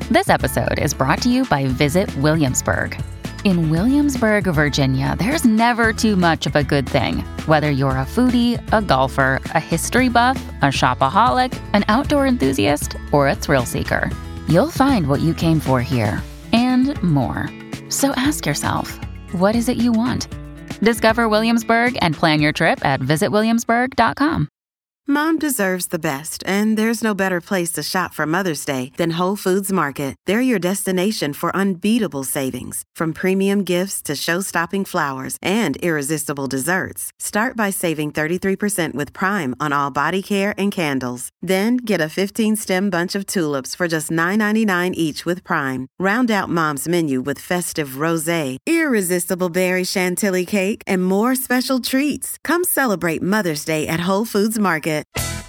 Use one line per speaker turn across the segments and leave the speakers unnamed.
This episode is brought to you by Visit Williamsburg. In Williamsburg, Virginia, there's never too much of a good thing. Whether you're a foodie, a golfer, a history buff, a shopaholic, an outdoor enthusiast, or a thrill seeker, you'll find what you came for here and more. So ask yourself, what is it you want? Discover Williamsburg and plan your trip at visitwilliamsburg.com.
Mom deserves the best, and there's no better place to shop for Mother's Day than Whole Foods Market. They're your destination for unbeatable savings, from premium gifts to show-stopping flowers and irresistible desserts. Start by saving 33% with Prime on all body care and candles. Then get a 15-stem bunch of tulips for just $9.99 each with Prime. Round out Mom's menu with festive rosé, irresistible berry chantilly cake, and more special treats. Come celebrate Mother's Day at Whole Foods Market.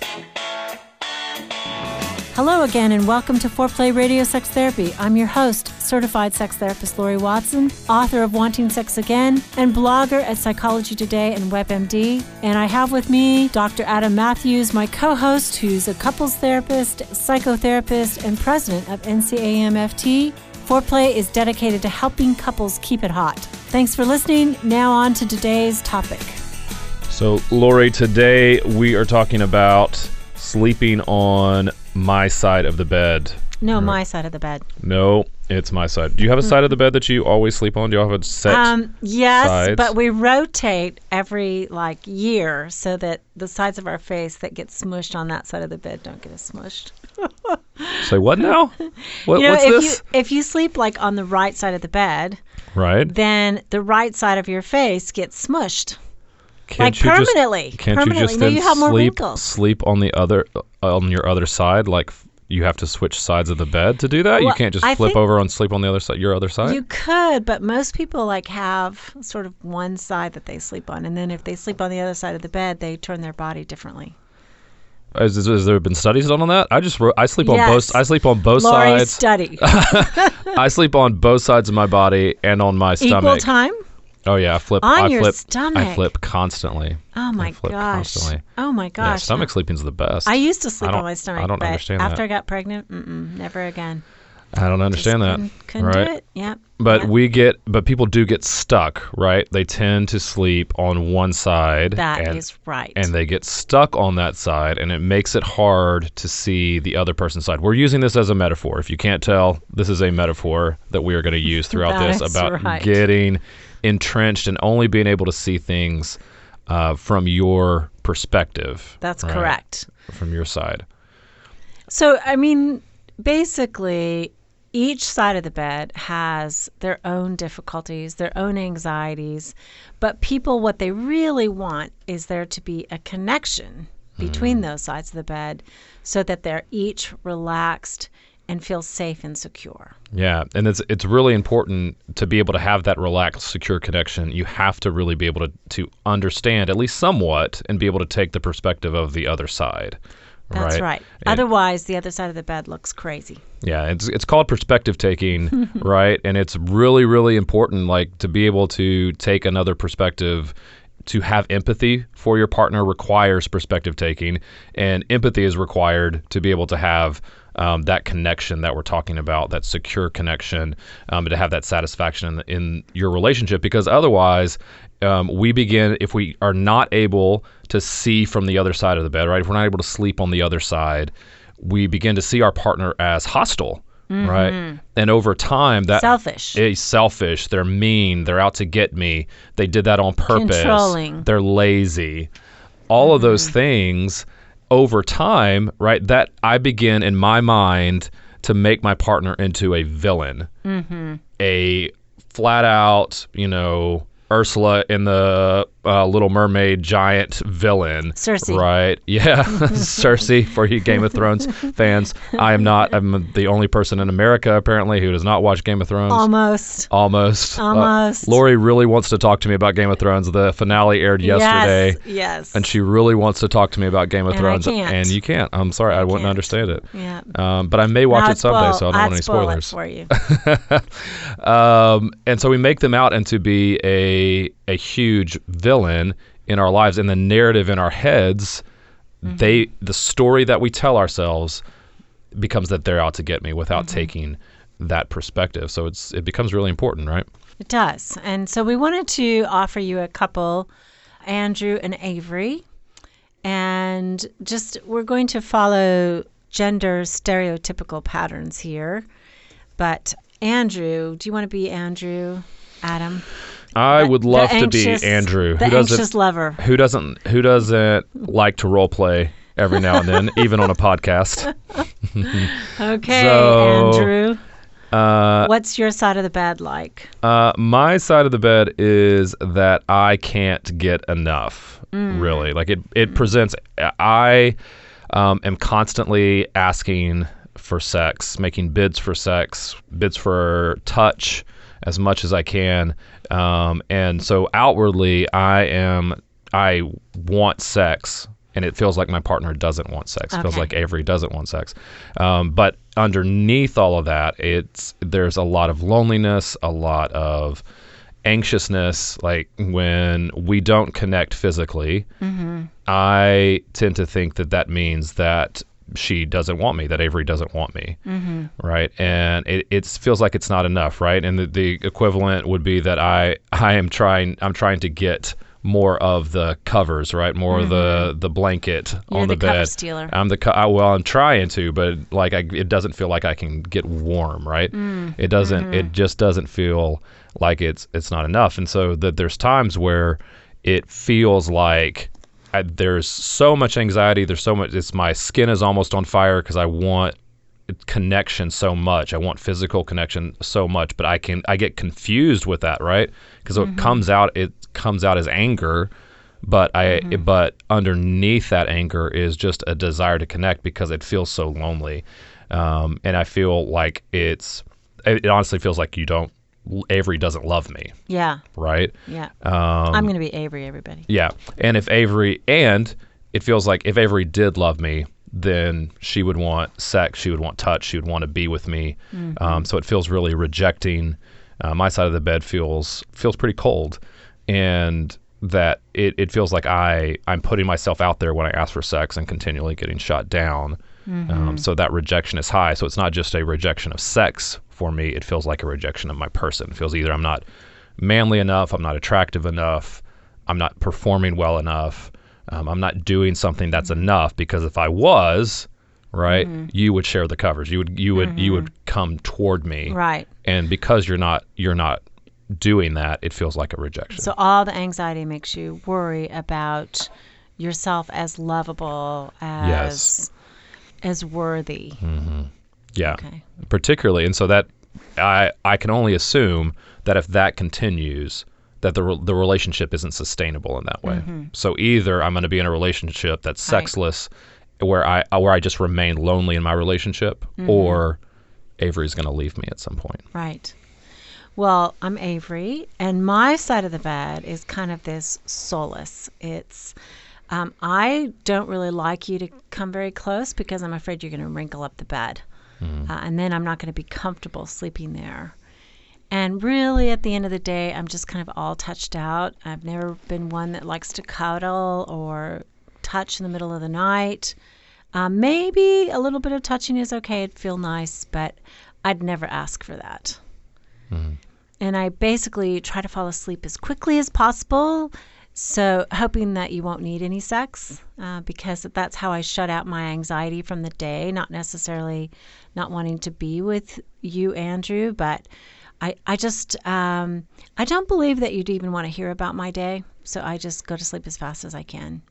Hello again, and welcome to Foreplay Radio Sex Therapy. I'm your host, certified sex therapist Lori Watson, author of Wanting Sex Again, and blogger at Psychology Today and WebMD. And I have with me Dr. Adam Matthews, my co-host, who's a couples therapist, psychotherapist, and president of NCAMFT. Foreplay is dedicated to helping couples keep it hot. Thanks for listening. Now on to today's topic.
So, Lori, today we are talking about sleeping on my side of the bed.
No, right. My side of the bed.
No, it's my side. Do you have a side of the bed that you always sleep on? Do you have a set
Yes,
sides? But
we rotate every year so that the sides of our face that get smushed on that side of the bed don't get as smushed.
Say what now? What's this?
If you sleep on the right side of the bed,
right,
then the right side of your face gets smushed.
Permanently.
Can't you
just
then you have more wrinkles.
Sleep on the other on your other side? You have to switch sides of the bed to do that?
Well,
you can't just flip over and sleep on the other side, your other side?
You could, but most people have sort of one side that they sleep on, and then if they sleep on the other side of the bed, they turn their body differently.
Has there been studies done on that? I sleep on both. I sleep on both
Lori's
sides.
Study.
I sleep on both sides of my body and on my stomach.
Equal time?
Oh yeah, I flip
stomach.
I flip constantly.
Oh my gosh.
Constantly.
Oh my gosh.
Yeah, stomach sleeping's the best.
I used to sleep on my stomach.
I don't understand
after
that.
I got pregnant, never again.
I don't understand that.
Couldn't
right?
do it. Yep.
But people do get stuck, right? They tend to sleep on one side.
That is right.
And they get stuck on that side, and it makes it hard to see the other person's side. We're using this as a metaphor. If you can't tell, this is a metaphor that we are going to use throughout this about getting entrenched and only being able to see things from your perspective.
That's correct.
From your side.
So, basically, each side of the bed has their own difficulties, their own anxieties, but people, what they really want is there to be a connection between those sides of the bed so that they're each relaxed and feel safe and secure.
Yeah, and it's really important to be able to have that relaxed, secure connection. You have to really be able to understand, at least somewhat, and be able to take the perspective of the other side.
That's right. Otherwise, the other side of the bed looks crazy. Yeah,
it's called perspective taking, right? And it's really, really important, to be able to take another perspective. To have empathy for your partner requires perspective taking, and empathy is required to be able to have that connection that we're talking about, that secure connection, to have that satisfaction in your relationship. Because otherwise, if we are not able to see from the other side of the bed, right? If we're not able to sleep on the other side, we begin to see our partner as hostile. Right. And over time, that
selfish.
Is selfish. They're mean. They're out to get me. They did that on purpose.
Controlling.
They're lazy. All of those things over time, right? That I begin in my mind to make my partner into a villain, a flat out, Ursula in the Little Mermaid giant villain.
Cersei.
Right? Yeah. Cersei, for you Game of Thrones fans. I'm the only person in America, apparently, who does not watch Game of Thrones.
Almost.
Lori really wants to talk to me about Game of Thrones. The finale aired yesterday.
Yes.
And she really wants to talk to me about Game of Thrones.
I can't.
And you can't. I'm sorry. I wouldn't understand it.
Yeah.
But I may watch it someday, so I don't want any spoilers.
For you.
And so we make them out into be a huge villain in our lives, and the narrative in our heads, the story that we tell ourselves becomes that they're out to get me without taking that perspective. So it becomes really important, right?
It does. And so we wanted to offer you a couple, Andrew and Avery, and just we're going to follow gender stereotypical patterns here. But Andrew, do you want to be Andrew, Adam?
I would love to be Andrew.
The anxious lover.
Who doesn't like to role play every now and then, even on a podcast?
Okay,
So,
Andrew. What's your side of the bed like?
My side of the bed is that I can't get enough, really. Like it presents, I am constantly asking for sex, making bids for sex, bids for touch as much as I can. And so outwardly I want sex, and it feels like my partner doesn't want sex. It feels like Avery doesn't want sex. But underneath all of that, there's a lot of loneliness, a lot of anxiousness. Like when we don't connect physically, I tend to think that means that she doesn't want me, that Avery doesn't want me, right? And it feels like it's not enough, right? And the equivalent would be that I'm trying to get more of the covers, right? More of the blanket on the bed.
You're the cover stealer.
I'm trying to, but like it doesn't feel like I can get warm, right? It doesn't. It just doesn't feel like it's not enough. And so there's times where it feels like there's so much anxiety. There's so much. My skin is almost on fire because I want connection so much. I want physical connection so much, but I get confused with that, right? Because it comes out as anger, but but underneath that anger is just a desire to connect because it feels so lonely, and I feel like it honestly feels like Avery doesn't love me.
Yeah.
Right?
Yeah. I'm going to be Avery, everybody.
Yeah. And it feels like if Avery did love me, then she would want sex, she would want touch, she would want to be with me. So it feels really rejecting. My side of the bed feels pretty cold, and that it feels like I'm putting myself out there when I ask for sex and continually getting shot down. So that rejection is high. So it's not just a rejection of sex for me. It feels like a rejection of my person. It feels either I'm not manly enough, I'm not attractive enough, I'm not performing well enough, I'm not doing something that's enough, because if I was, right, you would share the covers. You would come toward me.
Right.
And because you're not doing that, it feels like a rejection.
So all the anxiety makes you worry about yourself as lovable, as worthy.
Yeah.
Okay.
Particularly, and so that I can only assume that if that continues, that the relationship isn't sustainable in that way. So either I'm going to be in a relationship that's sexless, where I just remain lonely in my relationship, or Avery's going to leave me at some point.
Right. Well, I'm Avery, and my side of the bed is kind of this solace. It's I don't really like you to come very close because I'm afraid you're going to wrinkle up the bed. And then I'm not going to be comfortable sleeping there. And really, at the end of the day, I'm just kind of all touched out. I've never been one that likes to cuddle or touch in the middle of the night. Maybe a little bit of touching is okay. It'd feel nice, but I'd never ask for that. And I basically try to fall asleep as quickly as possible, so hoping that you won't need any sex, because that's how I shut out my anxiety from the day, not necessarily not wanting to be with you, Andrew, but I just, I don't believe that you'd even want to hear about my day, so I just go to sleep as fast as I can.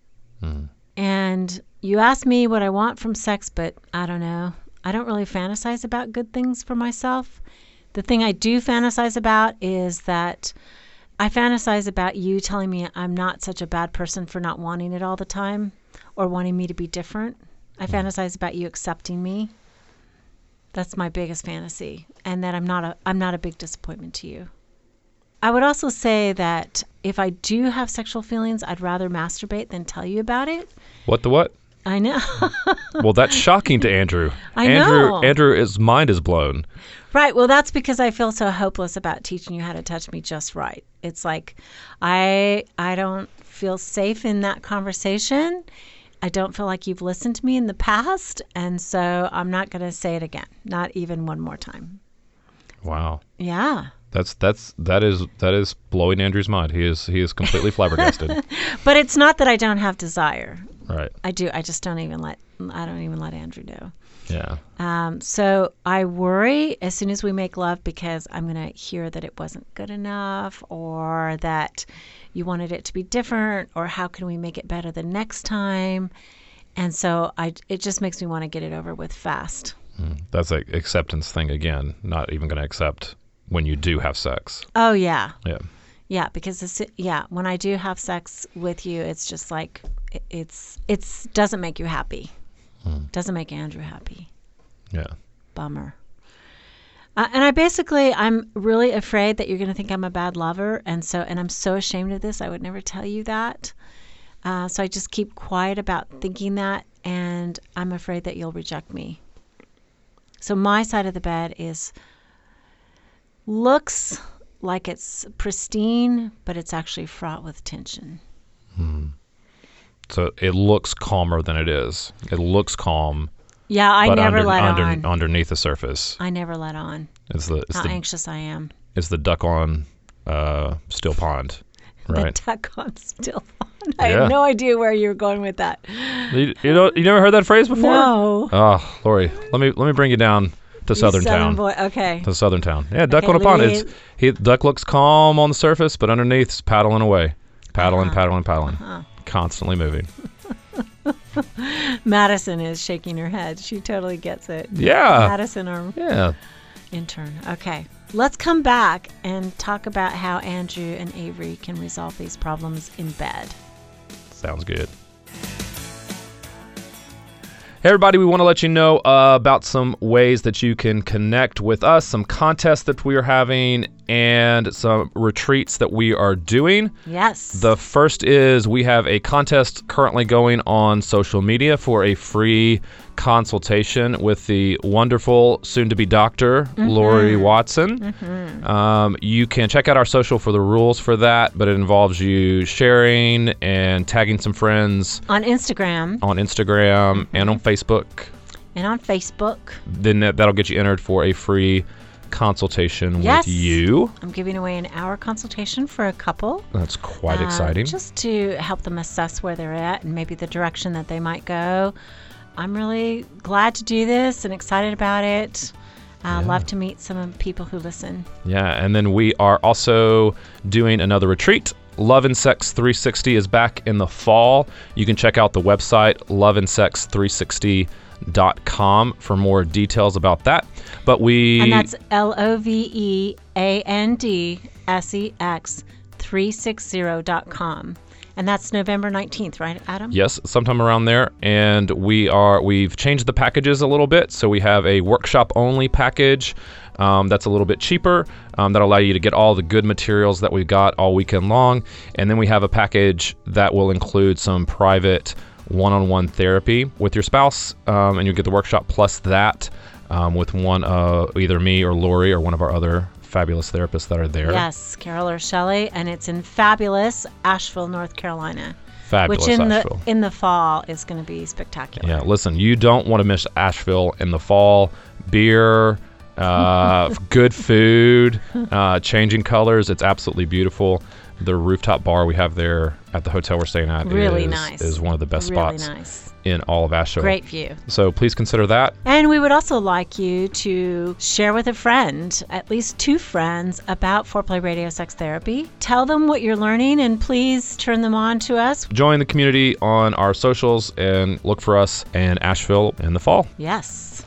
And you asked me what I want from sex, but I don't know. I don't really fantasize about good things for myself. The thing I do fantasize about is that I fantasize about you telling me I'm not such a bad person for not wanting it all the time or wanting me to be different. I fantasize about you accepting me. That's my biggest fantasy, and that I'm not a big disappointment to you. I would also say that if I do have sexual feelings, I'd rather masturbate than tell you about it.
What the what?
I know.
Well, that's shocking to Andrew.
I know.
Andrew's mind is blown.
Right. Well, that's because I feel so hopeless about teaching you how to touch me just right. It's like I don't feel safe in that conversation. I don't feel like you've listened to me in the past, and so I'm not going to say it again, not even one more time.
Wow.
Yeah.
That is blowing Andrew's mind. He is completely flabbergasted.
But it's not that I don't have desire.
Right.
I do. I just don't even let Andrew know.
Yeah.
So I worry as soon as we make love because I'm going to hear that it wasn't good enough, or that you wanted it to be different, or how can we make it better the next time? And so it just makes me want to get it over with fast.
That's an acceptance thing again. Not even going to accept when you do have sex.
Oh, yeah.
Yeah.
Yeah, because when I do have sex with you, it's just like it's doesn't make you happy. Doesn't make Andrew happy.
Yeah.
Bummer. And I'm really afraid that you're going to think I'm a bad lover, and I'm so ashamed of this. I would never tell you that. So I just keep quiet about thinking that, and I'm afraid that you'll reject me. So my side of the bed looks like it's pristine, but it's actually fraught with tension.
So it looks calmer than it is. It looks calm.
Yeah, I never let on.
Underneath the surface.
I never let on.
It's
how anxious I am.
It's the duck on still pond, right?
The duck on still pond. I have no idea where you were going with that.
You never heard that phrase before?
No.
Oh, Lori, let me bring you down to Southern Town.
Boy. Okay.
To Southern Town. Yeah, duck on a pond. Duck looks calm on the surface, but underneath it's paddling away. Paddling. Constantly moving.
Madison is shaking her head. She totally gets it.
Yeah.
Madison, our intern. Okay. Let's come back and talk about how Andrew and Avery can resolve these problems in bed.
Sounds good. Hey everybody, we want to let you know about some ways that you can connect with us, some contests that we are having, and some retreats that we are doing.
Yes.
The first is we have a contest currently going on social media for a free consultation with the wonderful soon-to-be doctor, Lori Watson. You can check out our social for the rules for that, but it involves you sharing and tagging some friends.
On Instagram.
And on Facebook. Then that'll get you entered for a free consultation with you.
I'm giving away an hour consultation for a couple.
That's quite exciting.
Just to help them assess where they're at and maybe the direction that they might go. I'm really glad to do this and excited about it. Love to meet some of the people who listen. Yeah,
and then we are also doing another retreat. Love and Sex 360 is back in the fall. You can check out the website loveandsex360.com for more details about that.
And that's LOVEANDSEX360.com. And that's November 19th, right, Adam?
Yes, sometime around there. And we've changed the packages a little bit. So we have a workshop-only package that's a little bit cheaper. That'll allow you to get all the good materials that we've got all weekend long. And then we have a package that will include some private one-on-one therapy with your spouse. And you'll get the workshop plus that with one either me or Lori or one of our other fabulous therapists that are there.
Yes, Carol or Shelley, and it's in fabulous Asheville, North Carolina.
Fabulous Asheville.
Which in the fall is going to be spectacular.
Yeah, listen, you don't want to miss Asheville in the fall. Beer, good food, changing colors. It's absolutely beautiful. The rooftop bar we have there at the hotel we're staying at is one of the best spots in all of Asheville.
Great view.
So please consider that.
And we would also like you to share with a friend, at least 2 friends, about Foreplay Radio Sex Therapy. Tell them what you're learning and please turn them on to us.
Join the community on our socials and look for us in Asheville in the fall.
Yes.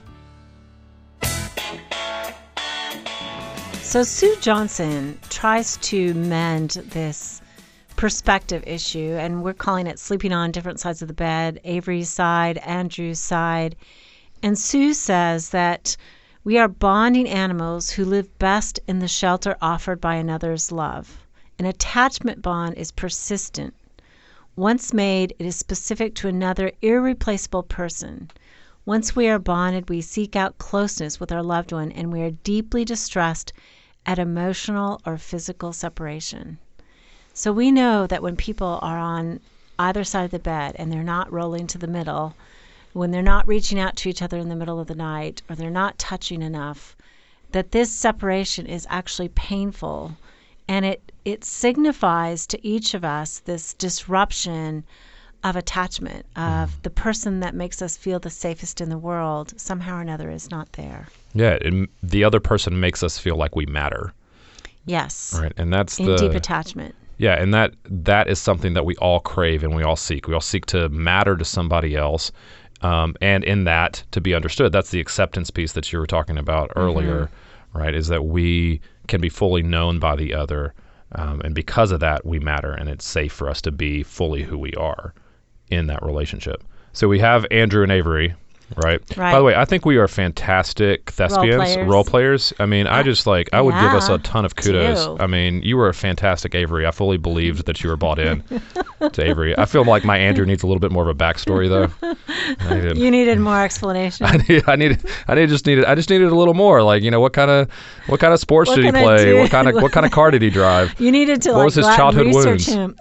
So Sue Johnson tries to mend this perspective issue, and we're calling it sleeping on different sides of the bed, Avery's side, Andrew's side. And Sue says that we are bonding animals who live best in the shelter offered by another's love. An attachment bond is persistent. Once made, it is specific to another irreplaceable person. Once we are bonded, we seek out closeness with our loved one, and we are deeply distressed at emotional or physical separation. So we know that when people are on either side of the bed and they're not rolling to the middle, when they're not reaching out to each other in the middle of the night, or they're not touching enough, that this separation is actually painful. And it signifies to each of us this disruption of attachment, of the person that makes us feel the safest in the world somehow or another is not there.
Yeah, the other person makes us feel like we matter.
Yes.
Right, and that's
in deep attachment.
Yeah, and that is something that we all crave and we all seek. We all seek to matter to somebody else, and in that, to be understood. That's the acceptance piece that you were talking about earlier, right, is that we can be fully known by the other, and because of that, we matter, and it's safe for us to be fully who we are in that relationship. So we have Andrew and Avery, right? By the way, I think we are fantastic thespians, role players. I mean, I just I would give us a ton of kudos.
Too.
I mean, you were a fantastic Avery. I fully believed that you were bought in to Avery. I feel like my Andrew needs a little bit more of a backstory, though.
You needed more explanation.
I just needed a little more. Like, what kind of sports did he play? What kind of car did he drive?
You needed to
what was his childhood wounds?
Him.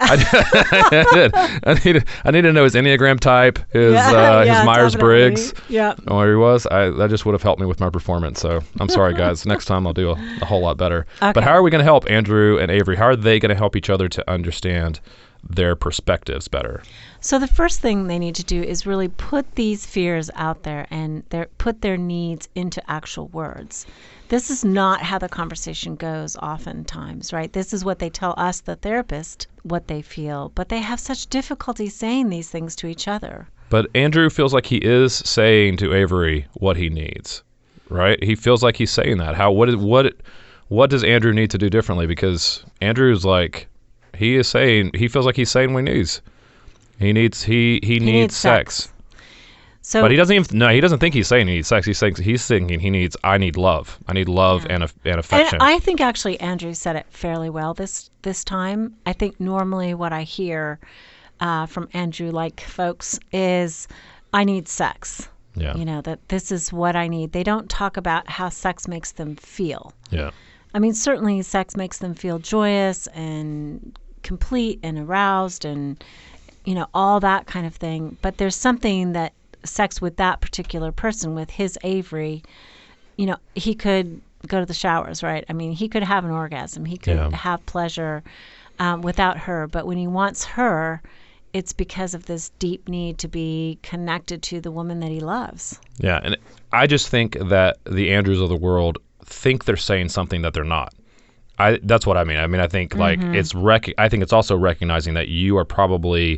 I did. I needed to know his Enneagram type, his Myers-Briggs.
Yeah.
Where he was. That just would have helped me with my performance. So I'm sorry, guys. Next time I'll do a whole lot better.
Okay.
But how are we going to help Andrew and Avery? How are they going to help each other to understand their perspectives better?
So the first thing they need to do is really put these fears out there and put their needs into actual words. This is not how the conversation goes oftentimes, right? This is what they tell us, the therapist, what they feel, but they have such difficulty saying these things to each other.
But Andrew feels like he is saying to Avery what he needs, right? He feels like he's saying that. What does Andrew need to do differently? Because Andrew's he feels like he's saying what he needs. He needs sex.
So,
but he doesn't think he's saying he needs sex. He's thinking I need love. I need love and affection.
And I think actually Andrew said it fairly well this time. I think normally what I hear from Andrew-like folks is, I need sex.
Yeah.
That this is what I need. They don't talk about how sex makes them feel.
Yeah.
I mean, certainly sex makes them feel joyous and complete and aroused and, all that kind of thing. But there's something that sex with that particular person, with his Avery, he could go to the showers, right? I mean, he could have an orgasm. He could have pleasure without her. But when he wants her, it's because of this deep need to be connected to the woman that he loves.
Yeah, and I just think that the Andrews of the world think they're saying something that they're not. That's what I mean. I think I think it's also recognizing that you are probably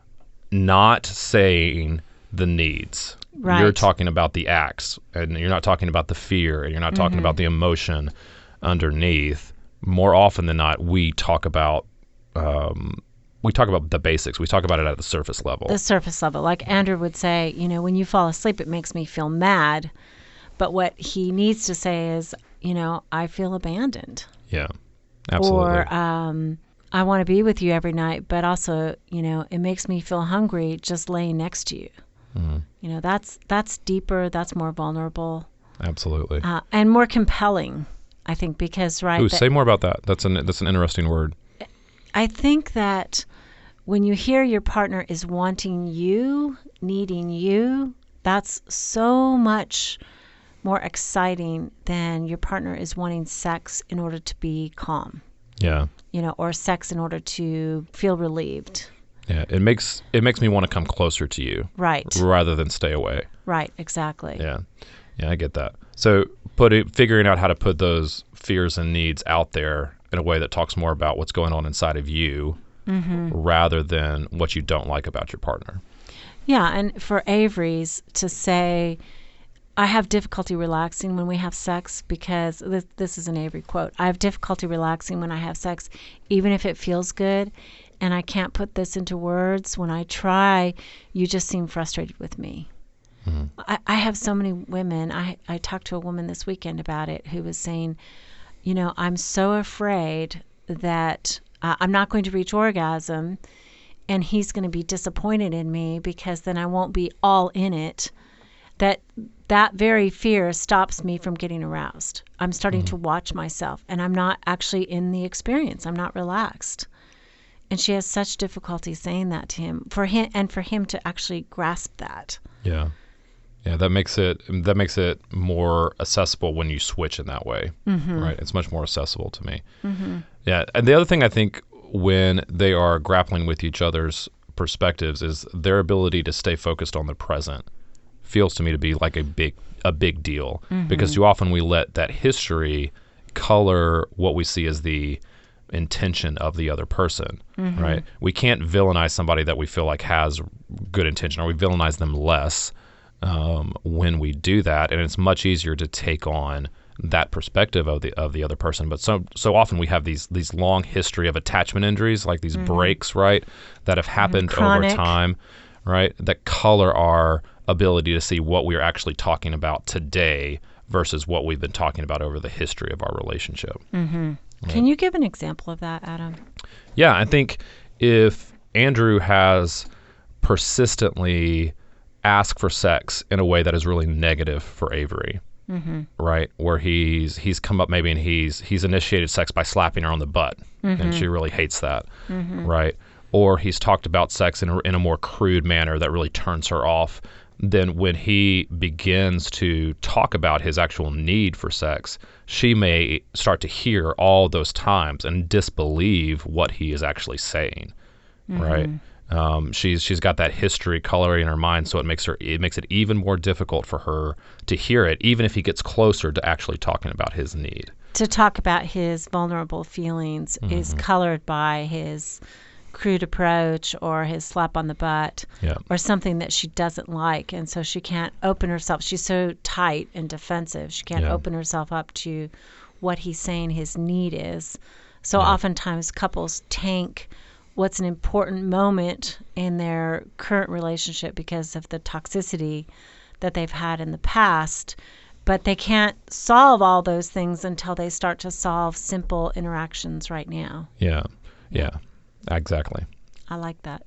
not saying the needs.
Right.
You're talking about the acts, and you're not talking about the fear, and you're not talking about the emotion underneath. More often than not, we talk about the basics. We talk about it at the surface level.
The surface level. Like Andrew would say, when you fall asleep, it makes me feel mad. But what he needs to say is, I feel abandoned.
Yeah, absolutely.
Or I want to be with you every night, but also, it makes me feel hungry just laying next to you. Mm-hmm. That's deeper. That's more vulnerable.
Absolutely.
And more compelling, I think, because, right.
Ooh, say more about that. That's an interesting word.
I think that when you hear your partner is wanting you, needing you, that's so much more exciting than your partner is wanting sex in order to be calm.
Yeah.
Or sex in order to feel relieved.
Yeah, it makes me want to come closer to you.
Right.
Rather than stay away.
Right, exactly.
Yeah. Yeah, I get that. So figuring out how to put those fears and needs out there in a way that talks more about what's going on inside of you rather than what you don't like about your partner.
Yeah, and for Avery's to say, I have difficulty relaxing when we have sex because, this is an Avery quote, I have difficulty relaxing when I have sex, even if it feels good, and I can't put this into words. When I try, you just seem frustrated with me. Mm-hmm. I have so many women. I talked to a woman this weekend about it who was saying, I'm so afraid that I'm not going to reach orgasm and he's going to be disappointed in me because then I won't be all in it. That very fear stops me from getting aroused. I'm starting to watch myself and I'm not actually in the experience. I'm not relaxed. And she has such difficulty saying that to him, for him to actually grasp that.
Yeah. Yeah, that makes it more accessible when you switch in that way, right? It's much more accessible to me. Yeah, and the other thing I think when they are grappling with each other's perspectives is their ability to stay focused on the present feels to me to be like a big deal, because too often we let that history color what we see as the intention of the other person, right? We can't villainize somebody that we feel like has good intention, or we villainize them less when we do that, and it's much easier to take on that perspective of the other person. But so often we have these long history of attachment injuries, like these breaks, right, that have happened over time, right, that color our ability to see what we are actually talking about today versus what we've been talking about over the history of our relationship. Right?
Can you give an example of that, Adam?
Yeah, I think if Andrew has persistently asked for sex in a way that is really negative for Avery, right? Where he's come up maybe and he's initiated sex by slapping her on the butt, and she really hates that, right? Or he's talked about sex in a more crude manner that really turns her off. Then when he begins to talk about his actual need for sex, she may start to hear all those times and disbelieve what he is actually saying, right? She's got that history coloring in her mind, so it makes it even more difficult for her to hear it, even if he gets closer to actually talking about his need.
To talk about his vulnerable feelings is colored by his crude approach or his slap on the butt, or something that she doesn't like, and so she can't open herself. She's so tight and defensive. She can't open herself up to what he's saying his need is. So oftentimes couples tank what's an important moment in their current relationship because of the toxicity that they've had in the past, but they can't solve all those things until they start to solve simple interactions right now.
Yeah, exactly.
I like that.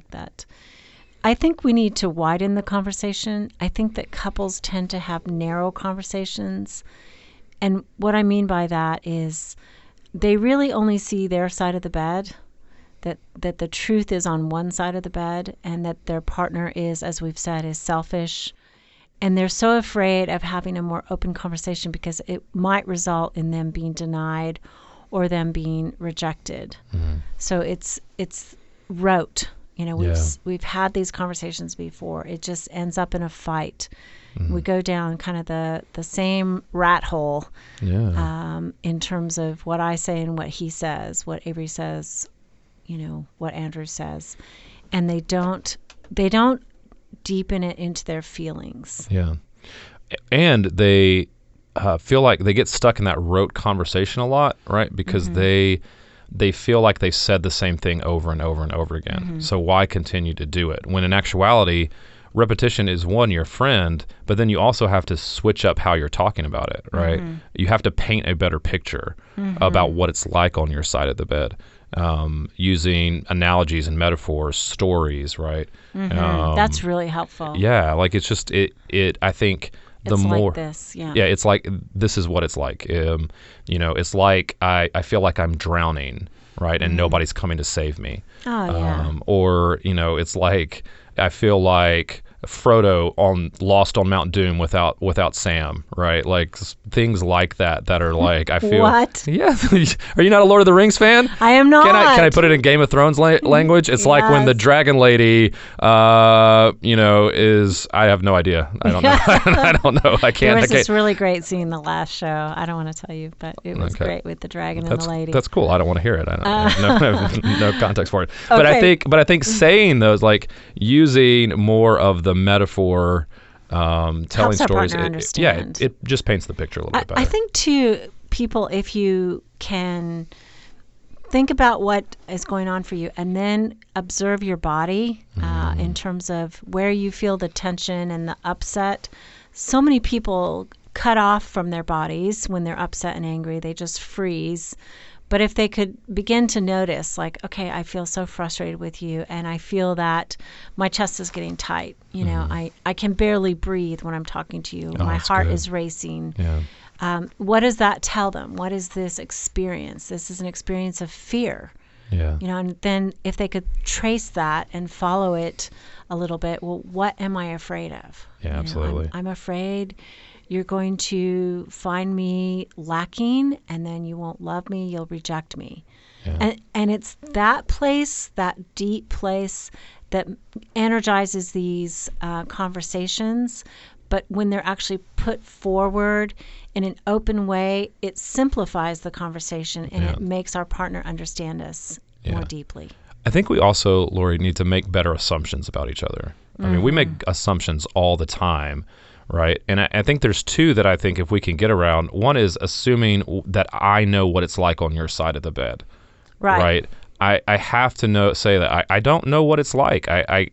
I think we need to widen the conversation. I think that couples tend to have narrow conversations, and what I mean by that is they really only see their side of the bed, that the truth is on one side of the bed, and that their partner is, as we've said, is selfish. And they're so afraid of having a more open conversation because it might result in them being denied or them being rejected. So it's rote. We've had these conversations before. It just ends up in a fight. We go down kind of the same rat hole in terms of what I say and what he says, what Avery says, what Andrew says, and they don't deepen it into their feelings. Yeah,
and they feel like they get stuck in that rote conversation a lot, right? Because they feel like they said the same thing over and over and over again. So why continue to do it? When in actuality, repetition is your friend, but then you also have to switch up how you're talking about it, right? You have to paint a better picture about what it's like on your side of the bed. Using analogies and metaphors, stories, right?
That's really helpful.
Yeah, like it's just I think the
it's
more
like this,
it's like this is what it's like. It's like I feel like I'm drowning, right? And nobody's coming to save me. Or it's like I feel like Frodo lost on Mount Doom without Sam, right? Like things like that are like I feel.
What?
Yeah. Are you not a Lord of the Rings fan?
I am not.
Can I put it in Game of Thrones language? It's like when the dragon lady, is I have no idea. I don't know. I don't know. I can't.
There was this really great scene in the last show. I don't want to tell you, but it was great with the dragon and the lady.
That's cool. I don't want to hear it. I have no context for it. Okay. But I think saying those, like using more of the metaphor, telling stories, it just paints the picture a little bit better.
I think too, people, if you can think about what is going on for you and then observe your body in terms of where you feel the tension and the upset. So many people cut off from their bodies when they're upset and angry. They just freeze. But if they could begin to notice, like, okay, I feel so frustrated with you, and I feel that my chest is getting tight. I can barely breathe when I'm talking to you. My heart is racing. Yeah. What does that tell them? What is this experience? This is an experience of fear.
Yeah.
And then if they could trace that and follow it a little bit, well, what am I afraid of?
Yeah, absolutely.
I'm afraid you're going to find me lacking, and then you won't love me, you'll reject me.
Yeah.
And it's that place, that deep place, that energizes these conversations. But when they're actually put forward in an open way, it simplifies the conversation, and it makes our partner understand us more deeply.
I think we also, Lori, need to make better assumptions about each other. I mean, we make assumptions all the time, right? And I think there's two that I think if we can get around. One is assuming that I know what it's like on your side of the bed, right? I have to say that I don't know what it's like.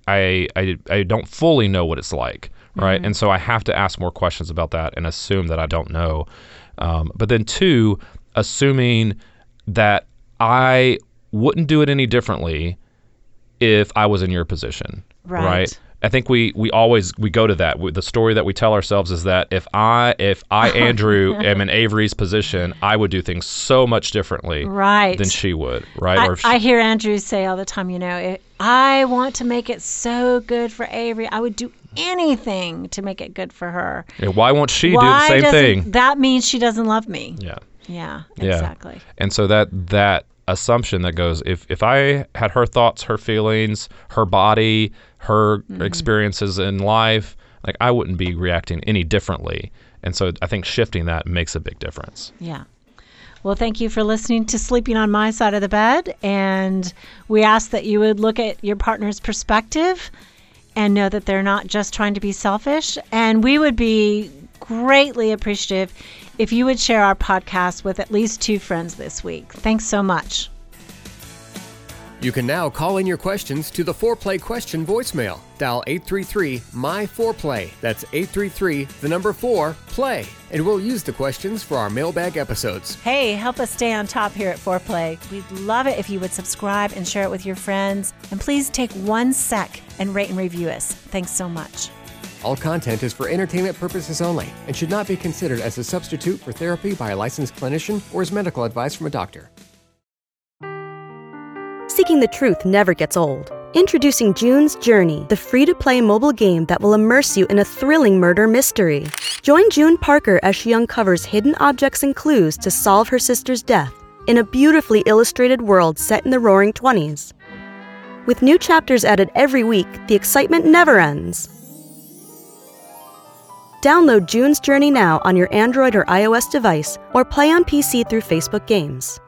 I don't fully know what it's like, right? And so I have to ask more questions about that and assume that I don't know. But then two, assuming that I wouldn't do it any differently if I was in your position, right? I think we always go to that. The story that we tell ourselves is that if I Andrew am in Avery's position, I would do things so much differently than she would, right?
I hear Andrew say all the time, if I want to make it so good for Avery, I would do anything to make it good for her.
Yeah, why won't she do the same thing?
That means she doesn't love me.
Yeah,
exactly.
And so that assumption that goes, if I had her thoughts, her feelings, her body, her experiences in life, like I wouldn't be reacting any differently. And so I think shifting that makes a big difference.
Yeah. Well, thank you for listening to Sleeping on My Side of the Bed. And we ask that you would look at your partner's perspective and know that they're not just trying to be selfish. And we would be greatly appreciative if you would share our podcast with at least 2 friends this week. Thanks so much.
You can now call in your questions to the Foreplay question voicemail. Dial 833-MY-4PLAY. That's 833-4-PLAY. And we'll use the questions for our mailbag episodes.
Hey, help us stay on top here at Foreplay. We'd love it if you would subscribe and share it with your friends. And please take 1 sec and rate and review us. Thanks so much.
All content is for entertainment purposes only and should not be considered as a substitute for therapy by a licensed clinician or as medical advice from a doctor.
Seeking the truth never gets old. Introducing June's Journey, the free-to-play mobile game that will immerse you in a thrilling murder mystery. Join June Parker as she uncovers hidden objects and clues to solve her sister's death in a beautifully illustrated world set in the Roaring '20s. With new chapters added every week, the excitement never ends. Download June's Journey now on your Android or iOS device or play on PC through Facebook Games.